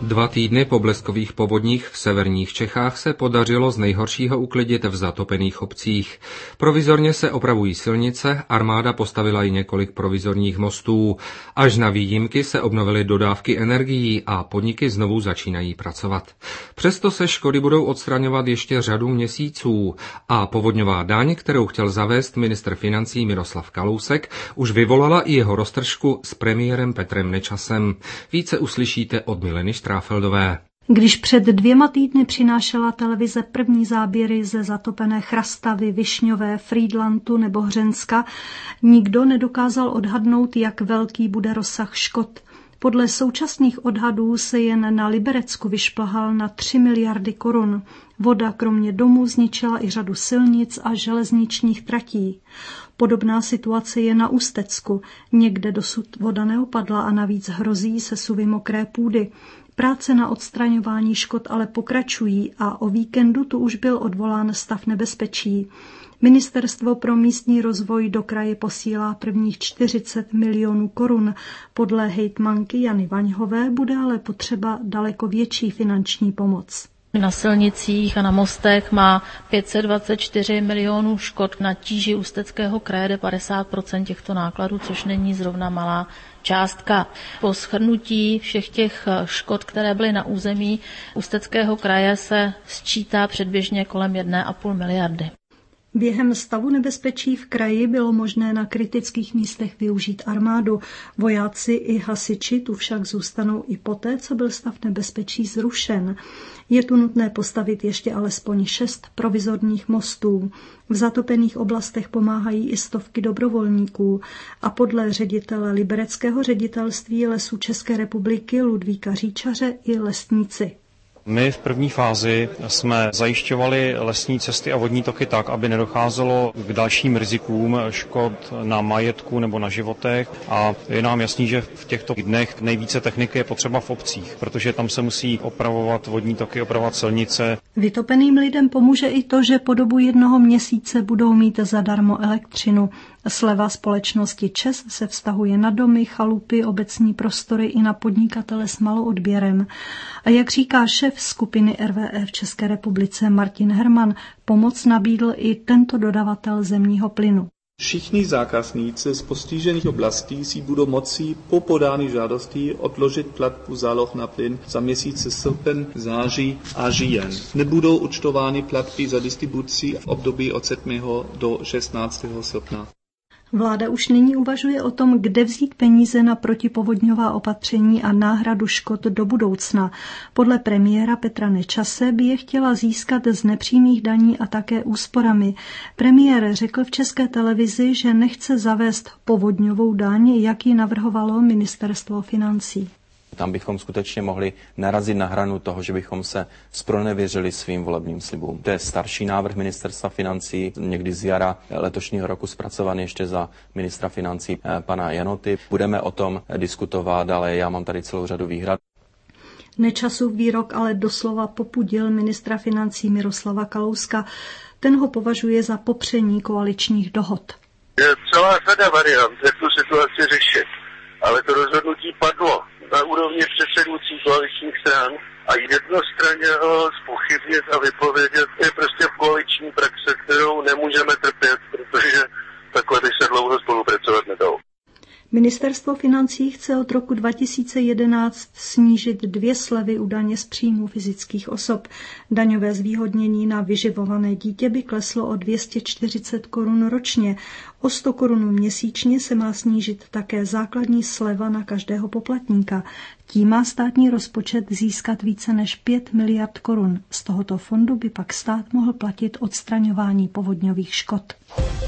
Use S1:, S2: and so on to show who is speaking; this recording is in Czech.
S1: 2 týdny po bleskových povodních v severních Čechách se podařilo z nejhoršího uklidit v zatopených obcích. Provizorně se opravují silnice, armáda postavila i několik provizorních mostů. Až na výjimky se obnovily dodávky energií a podniky znovu začínají pracovat. Přesto se škody budou odstraňovat ještě řadu měsíců a povodňová daň, kterou chtěl zavést ministr financí Miroslav Kalousek, už vyvolala i jeho roztržku s premiérem Petrem Nečasem. Více uslyšíte od Mileny Štráfeldové.
S2: Když před 2 týdny přinášela televize první záběry ze zatopené Chrastavy, Višňové, Frýdlantu nebo Hřenska, nikdo nedokázal odhadnout, jak velký bude rozsah škod. Podle současných odhadů se jen na Liberecku vyšplhal na 3 miliardy korun. Voda kromě domů zničila i řadu silnic a železničních tratí. Podobná situace je na Ústecku. Někde dosud voda neopadla a navíc hrozí sesuvy mokré půdy. Práce na odstraňování škod ale pokračují a o víkendu tu už byl odvolán stav nebezpečí. Ministerstvo pro místní rozvoj do kraje posílá prvních 40 milionů korun. Podle hejtmanky Jany Vaňhové bude ale potřeba daleko větší finanční pomoc.
S3: Na silnicích a na mostech má 524 milionů škod. Na tíži Ústeckého kraje jde 50% těchto nákladů, což není zrovna malá částka. Po shrnutí všech těch škod, které byly na území Ústeckého kraje, se sčítá předběžně kolem 1,5 miliardy.
S2: Během stavu nebezpečí v kraji bylo možné na kritických místech využít armádu. Vojáci i hasiči tu však zůstanou i poté, co byl stav nebezpečí zrušen. Je tu nutné postavit ještě alespoň 6 provizorních mostů. V zatopených oblastech pomáhají i stovky dobrovolníků a podle ředitele Libereckého ředitelství Lesů České republiky Ludvíka Říčaře i lesníci.
S4: My v první fázi jsme zajišťovali lesní cesty a vodní toky tak, aby nedocházelo k dalším rizikům škod na majetku nebo na životech a je nám jasný, že v těchto dnech nejvíce techniky je potřeba v obcích, protože tam se musí opravovat vodní toky, opravovat silnice.
S2: Vytopeným lidem pomůže i to, že po dobu 1 měsíce budou mít zadarmo elektřinu. Sleva společnosti ČEZ se vztahuje na domy, chalupy, obecní prostory i na podnikatele s maloodběrem. A jak říká šéf skupiny RWE v České republice Martin Herman, pomoc nabídl i tento dodavatel zemního plynu.
S5: Všichni zákazníci z postižených oblastí si budou moci po podání žádosti odložit platbu záloh na plyn za měsíce srpen, září a říjen. Nebudou účtovány platby za distribuci v období od 7. do 16. srpna.
S2: Vláda už nyní uvažuje o tom, kde vzít peníze na protipovodňová opatření a náhradu škod do budoucna. Podle premiéra Petra Nečase by je chtěla získat z nepřímých daní a také úsporami. Premiér řekl v České televizi, že nechce zavést povodňovou daň, jak ji navrhovalo ministerstvo financí.
S6: Tam bychom skutečně mohli narazit na hranu toho, že bychom se zpronevěřili svým volebním slibům. To je starší návrh ministerstva financí, někdy z jara letošního roku zpracovaný ještě za ministra financí pana Janoty. Budeme o tom diskutovat, ale já mám tady celou řadu výhrad.
S2: Nečasův výrok ale doslova popudil ministra financí Miroslava Kalouska. Ten ho považuje za popření koaličních dohod.
S7: Je celá řada variant, jak tu situaci řešit, ale to rozhodnutí padlo na úrovni předsedůcích koaličních stran a jednostranně ho zpochybnit a vypovědět je prostě koaliční praxe, kterou nemůžeme trpět, protože takhle by se dlouho spolupracovat nedalo.
S2: Ministerstvo financí chce od roku 2011 snížit 2 slevy u daně z příjmu fyzických osob. Daňové zvýhodnění na vyživované dítě by kleslo o 240 korun ročně. O 100 korun měsíčně se má snížit také základní sleva na každého poplatníka. Tím má státní rozpočet získat více než 5 miliard korun. Z tohoto fondu by pak stát mohl platit odstraňování povodňových škod.